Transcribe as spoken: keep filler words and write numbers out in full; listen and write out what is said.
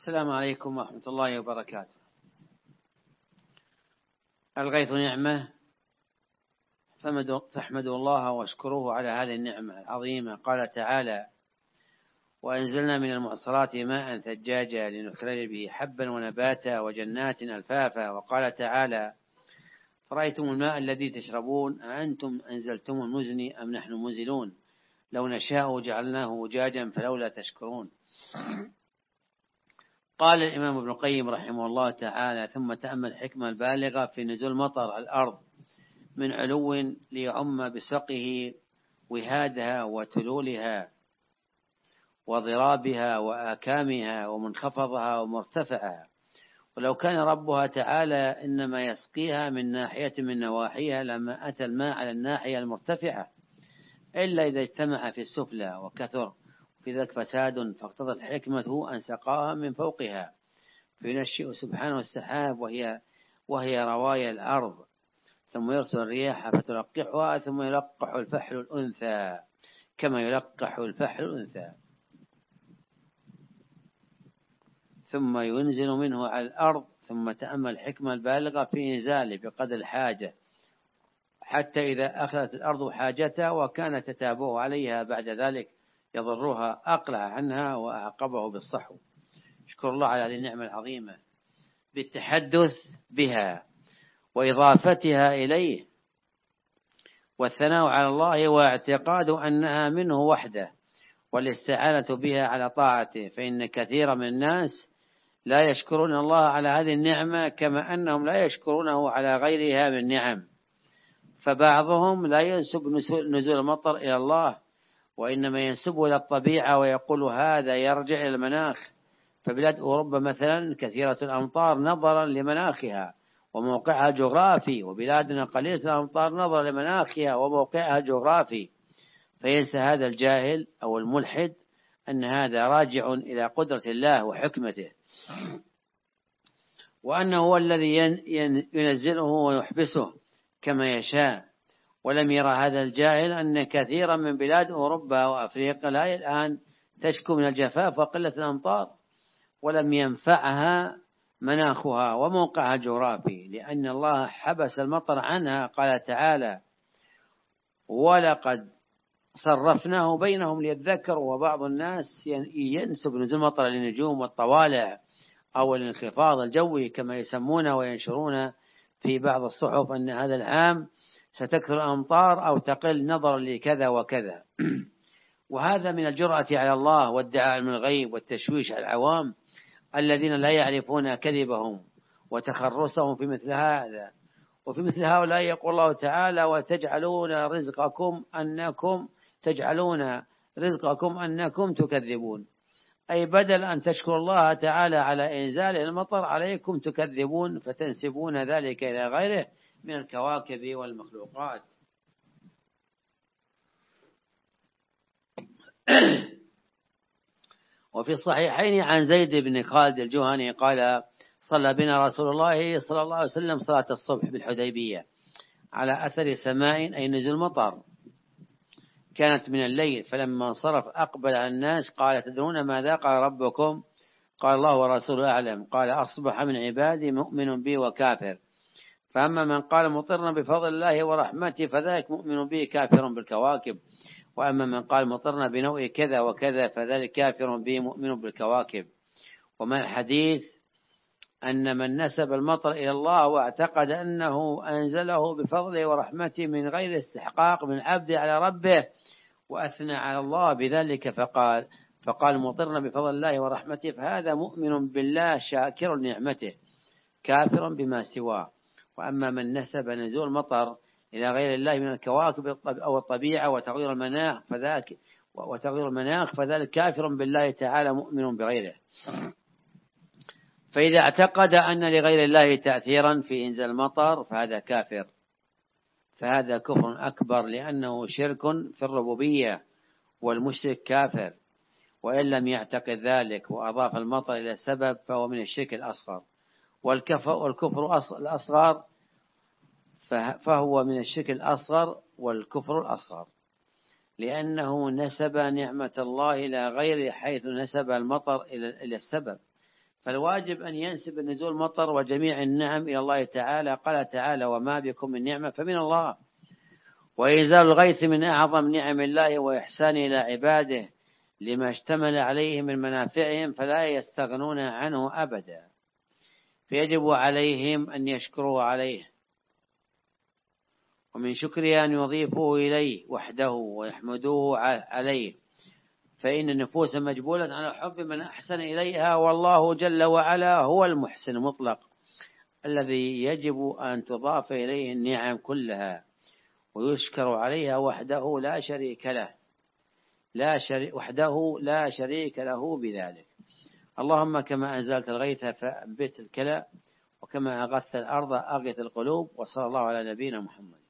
السلام عليكم ورحمة الله وبركاته. الغيث نعمة، فاحمدوا الله واشكروه على هذه النعمة العظيمة. قال تعالى: وأنزلنا من المعصرات ماء ثجاجا لنخرج به حبا ونباتا وجنات ألفافا. وقال تعالى: فرأيتم الماء الذي تشربون أأنتم أنزلتم المزن أم نحن منزلون لو نشاء جعلناه أجاجا فلولا تشكرون. قال الإمام ابن القيم رحمه الله تعالى: ثم تأمل الحكمة البالغة في نزول مطر على الأرض من علو ليعم بسقه وهادها وتلولها وضرابها وآكامها ومنخفضها ومرتفعها. ولو كان ربها تعالى إنما يسقيها من ناحية من نواحيها لما أتى الماء على الناحية المرتفعة إلا إذا اجتمع في السفلى وكثر في ذلك فساد، فاقتضت الحكمة أن سقاها من فوقها. فينشئ سبحانه السحاب وهي وهي روايا الأرض، ثم يرسل الرياح فتلقحها، ثم يلقح الفحل الأنثى كما يلقح الفحل الأنثى، ثم ينزل منه على الأرض. ثم تأمل الحكمة البالغة في إنزاله بقدر الحاجة، حتى إذا أخذت الأرض حاجتها وكان تتابعه عليها بعد ذلك يضرها أقلع عنها وأعقبه بالصحو. اشكر الله على هذه النعمة العظيمة بالتحدث بها وإضافتها إليه والثناء على الله واعتقاد أنها منه وحده والاستعانة بها على طاعته. فإن كثير من الناس لا يشكرون الله على هذه النعمة كما أنهم لا يشكرونه على غيرها من نعم. فبعضهم لا ينسب نزول المطر إلى الله، وإنما ينسبه إلى الطبيعة ويقول هذا يرجع إلى المناخ. فبلاد أوروبا مثلا كثيرة الأمطار نظرا لمناخها وموقعها الجغرافي، وبلادنا قليلة الأمطار نظرا لمناخها وموقعها الجغرافي. فينسى هذا الجاهل أو الملحد أن هذا راجع إلى قدرة الله وحكمته، وأنه هو الذي ينزله ويحبسه كما يشاء. ولم يرى هذا الجاهل أن كثيرا من بلاد أوروبا وأفريقيا لا الآن تشكو من الجفاف وقلة الأمطار، ولم ينفعها مناخها وموقعها الجغرافي، لأن الله حبس المطر عنها. قال تعالى: ولقد صرفناه بينهم ليذكروا. وبعض الناس ينسب نزول المطر للنجوم والطوالع أو الانخفاض الجوي كما يسمونه، وينشرون في بعض الصحف أن هذا العام ستكثر الأمطار أو تقل نظرا لكذا وكذا. وهذا من الجرأة على الله والدعاء من الغيب والتشويش على العوام الذين لا يعرفون كذبهم وتخرصهم في مثل هذا. وفي مثل هؤلاء يقول الله تعالى: وتجعلون رزقكم أنكم تجعلون رزقكم أنكم تكذبون، أي بدل أن تشكر الله تعالى على إنزال المطر عليكم تكذبون فتنسبون ذلك إلى غيره من الكواكب والمخلوقات. وفي الصحيحين عن زيد بن خالد الجهني قال: صلى بنا رسول الله صلى الله عليه وسلم صلاة الصبح بالحديبية على أثر سماء أي نزول مطر، كانت من الليل. فلما انصرف أقبل على الناس قال: تدرون ماذا قال ربكم؟ قال: الله ورسوله أعلم. قال: أصبح من عبادي مؤمن بي وكافر، فأما من قال مطرنا بفضل الله ورحمته فذلك مؤمن به كافر بالكواكب، وأما من قال مطرنا بنوع كذا وكذا فذلك كافر به مؤمن بالكواكب. ومن الحديث أن من نسب المطر إلى الله واعتقد أنه أنزله بفضله ورحمته من غير استحقاق من العبد على ربه وأثنى على الله بذلك فقال فقال مطرنا بفضل الله ورحمته، فهذا مؤمن بالله شاكر نعمته كافر بما سواه. وأما من نسب نزول المطر إلى غير الله من الكواكب أو الطبيعة وتغيير المناخ فذلك وتغيير المناخ فذلك كافر بالله تعالى مؤمن بغيره. فإذا اعتقد أن لغير الله تأثيرا في إنزال المطر فهذا كافر، فهذا كفر أكبر لأنه شرك في الربوبية، والمشرك كافر. وإن لم يعتقد ذلك وأضاف المطر إلى السبب فهو من الشرك الأصغر. والكفر الأصغر فهو من الشرك الأصغر والكفر الأصغر، لأنه نسب نعمة الله إلى غير حيث نسب المطر إلى السبب، فالواجب أن ينسب النزول المطر وجميع النعم إلى الله تعالى. قال تعالى: وما بكم من نعمة فمن الله. وإنزال الغيث من أعظم نعم الله وإحسانه إلى عباده لما اشتمل عليه من منافعهم، فلا يستغنون عنه أبدا، فيجب عليهم أن يشكروا عليه، ومن شكره أن يضيفوه إليه وحده ويحمدوه عليه، فإن النفوس مجبولة على حب من أحسن إليها، والله جل وعلا هو المحسن المطلق الذي يجب أن تضاف إليه النعم كلها ويشكر عليها وحده لا شريك له لا شريك وحده لا شريك له بذلك. اللهم كما أنزلت الغيث فأنبت الكلى، وكما أغث الأرض أغث القلوب. وصلى الله على نبينا محمد.